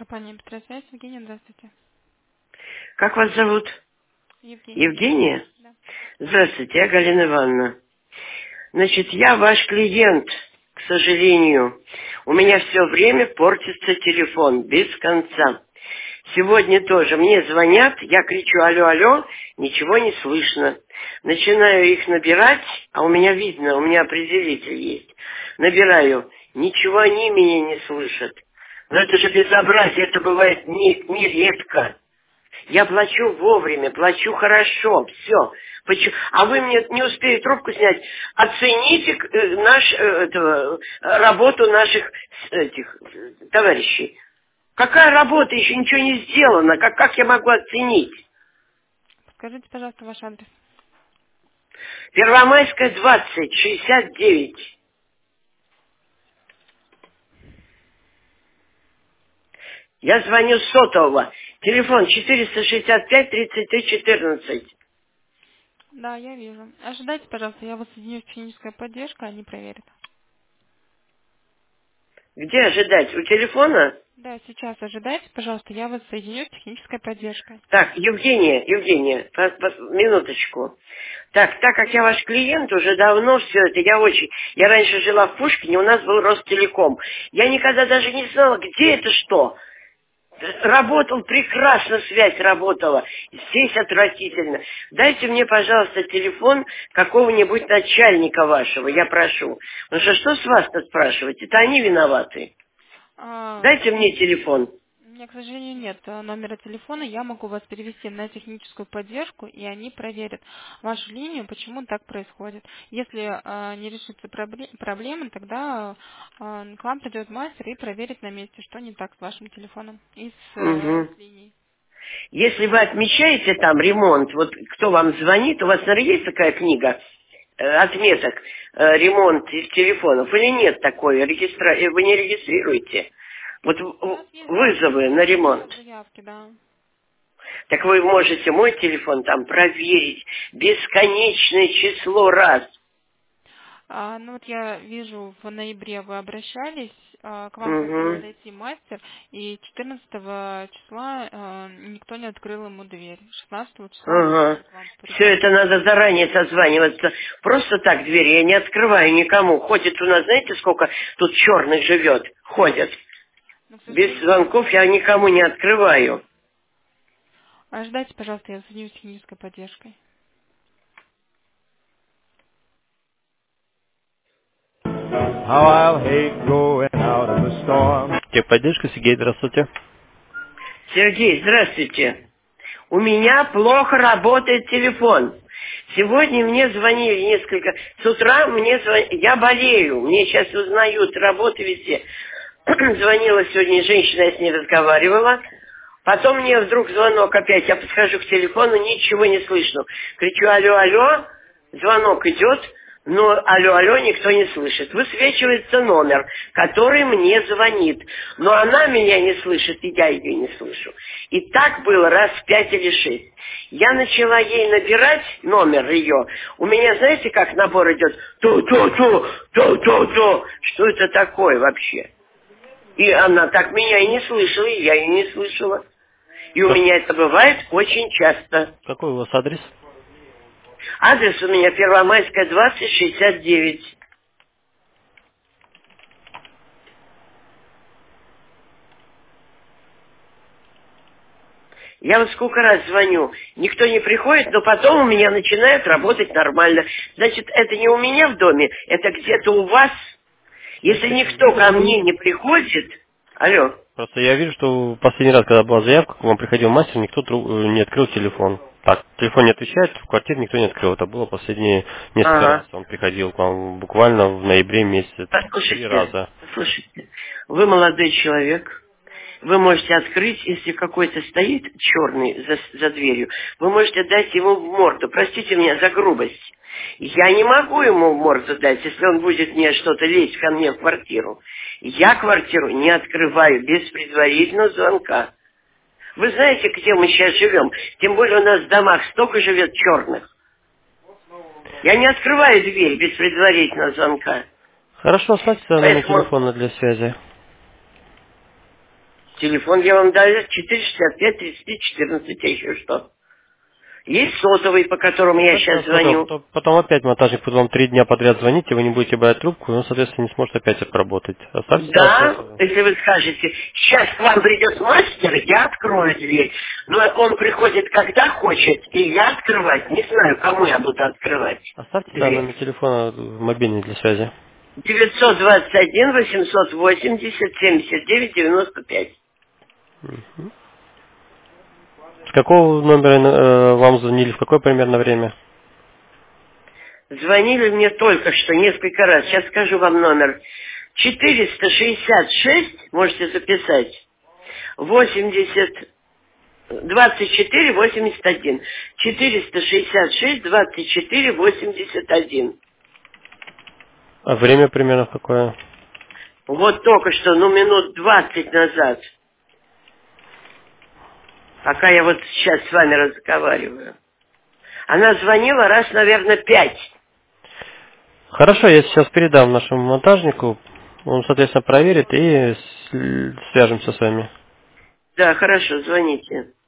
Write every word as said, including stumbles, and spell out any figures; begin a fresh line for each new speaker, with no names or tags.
Компания Петросвязь. Евгения, здравствуйте.
Как вас зовут?
Евгения.
Евгения?
Да.
Здравствуйте, я Галина Ивановна. Значит, я ваш клиент, к сожалению. У меня все время портится телефон, без конца. Сегодня тоже мне звонят, я кричу алло, алло, ничего не слышно. Начинаю их набирать, а у меня видно, у меня определитель есть. Набираю, ничего они меня не слышат. Но это же безобразие, это бывает не, нередко. Я плачу вовремя, плачу хорошо, все. Почему? А вы мне не успели трубку снять. Оцените э, наш, э, этого, э, работу наших с- этих э, товарищей. Какая работа? Еще ничего не сделано. Как, как я могу оценить?
Скажите, пожалуйста, ваш адрес.
Первомайская, двадцать, шестьдесят девять. Я звоню с сотового. Телефон четыреста шестьдесят пять тридцать три четырнадцать.
Да, я вижу. Ожидайте, пожалуйста, я вас соединю с технической поддержкой, они проверят.
Где ожидать? У телефона?
Да, сейчас ожидайте, пожалуйста, я вас соединю с технической поддержкой.
Так, Евгения, Евгения, по- по- минуточку. Так, так как я ваш клиент уже давно, все это, я очень... Я раньше жила в Пушкине, у нас был Ростелеком. Я никогда даже не знала, где это что. Работал прекрасно, связь работала. Здесь отвратительно. Дайте мне, пожалуйста, телефон какого-нибудь начальника вашего, я прошу. Потому что что с вас-то спрашивать? Это они виноваты.
А,
Дайте мне телефон.
у меня, к сожалению, нет э, номера телефона. Я могу вас перевести на техническую поддержку, и они проверят вашу линию, почему так происходит. Если э, не решится пробле- проблема, тогда э, к вам придет мастер и проверит на месте, что не так с вашим телефоном и с, э,
Угу.
с линией.
Если вы отмечаете там ремонт, вот кто вам звонит, у вас, наверное, есть такая книга э, отметок, э, ремонт из телефонов, или нет такой, регистра... э, вы не регистрируете? Вот в-
У нас
в-
есть
вызовы на ремонт.
заявки, да.
Так вы можете мой телефон там проверить бесконечное число раз.
А, ну вот я вижу, в ноябре вы обращались, а, к вам хотел
Угу.
зайти мастер, и четырнадцатого числа а, никто не открыл ему дверь. шестнадцатого числа он
Ага.
к вам
Все
пришел.
это надо заранее созваниваться. Просто так двери я не открываю никому. Ходит у нас, знаете, сколько тут черных живет? Ходят.
Но, к
Без
сожалению,
звонков я никому не открываю.
ожидайте, пожалуйста, я соединюсь с технической поддержкой.
How I'll hate going out in the storm. Техподдержка, Сергей, здравствуйте.
Сергей, здравствуйте. У меня плохо работает телефон. Сегодня мне звонили несколько... С утра мне звонили... Я болею. Мне сейчас узнают, работы везде. Звонила сегодня женщина, я с ней разговаривала. Потом мне вдруг звонок опять. Я подхожу к телефону, ничего не слышно. Кричу алло, алло. Звонок идет, но алло, алло никто не слышит. Высвечивается номер, который мне звонит. Но она меня не слышит, и я ее не слышу. И так было раз пять или шесть. Я начала ей набирать номер ее. У меня, знаете, как набор идет? Ту-ту-ту, ту-ту-ту. Что это такое вообще? И она так меня и не слышала, и я ее не слышала. И у
Как-
меня это бывает очень часто.
какой у вас адрес?
Адрес у меня Первомайская, двадцать, шестьдесят девять. Я вот сколько раз звоню, никто не приходит, но потом у меня начинает работать нормально. Значит, это не у меня в доме, это где-то у вас. Если
Значит,
никто ко мне не приходит... Алло.
просто я вижу, что последний раз, когда была заявка, к вам приходил мастер, никто тру- э, не открыл телефон. Так, телефон не отвечает, в квартире никто не открыл. Это было последние несколько раз.
Ага.
Он приходил к вам буквально в ноябре месяце. Три
Послушайте,
раза.
послушайте. Вы молодой человек. Вы можете открыть, если какой-то стоит черный за, за дверью, вы можете дать ему в морду. Простите меня за грубость. Я не могу ему в морду дать, если он будет мне что-то лезть ко мне в квартиру. Я квартиру не открываю без предварительного звонка. Вы знаете, где мы сейчас живем? Тем более у нас в домах столько живет черных. Я не открываю дверь без предварительного звонка.
Хорошо, оставьте свой номер
Поэтому
телефона для связи.
Телефон я вам даю четыреста шестьдесят пять тридцать три четырнадцать, а еще что? Есть сотовый, по которому я сейчас звоню.
Потом, потом опять монтажник будет вам три дня подряд звонить, и вы не будете брать трубку, и он, соответственно, не сможет опять отработать. Оставьте
Да,
сотовый.
если вы скажете, сейчас к вам придет мастер, я открою дверь. Но он приходит когда хочет, и я открывать не знаю, кому я буду открывать
Оставьте да,
дверь.
номер телефона мобильный для связи.
девятьсот двадцать один восемьсот восемьдесят семьдесят девять девяносто пять.
Угу. С какого номера э, вам звонили, в какое примерно время?
Звонили мне только что несколько раз. Сейчас скажу вам номер. четыреста шестьдесят шесть, можете записать, восемьдесят, двадцать четыре восемьдесят один. четыреста шестьдесят шесть двадцать четыре восемьдесят один.
А время примерно какое?
Вот только что, ну, минут двадцать назад. Пока я вот сейчас с вами разговариваю. Она звонила раз, наверное, пять.
Хорошо, я сейчас передам нашему монтажнику, он, соответственно, проверит и с- свяжемся с вами.
Да, хорошо, звоните.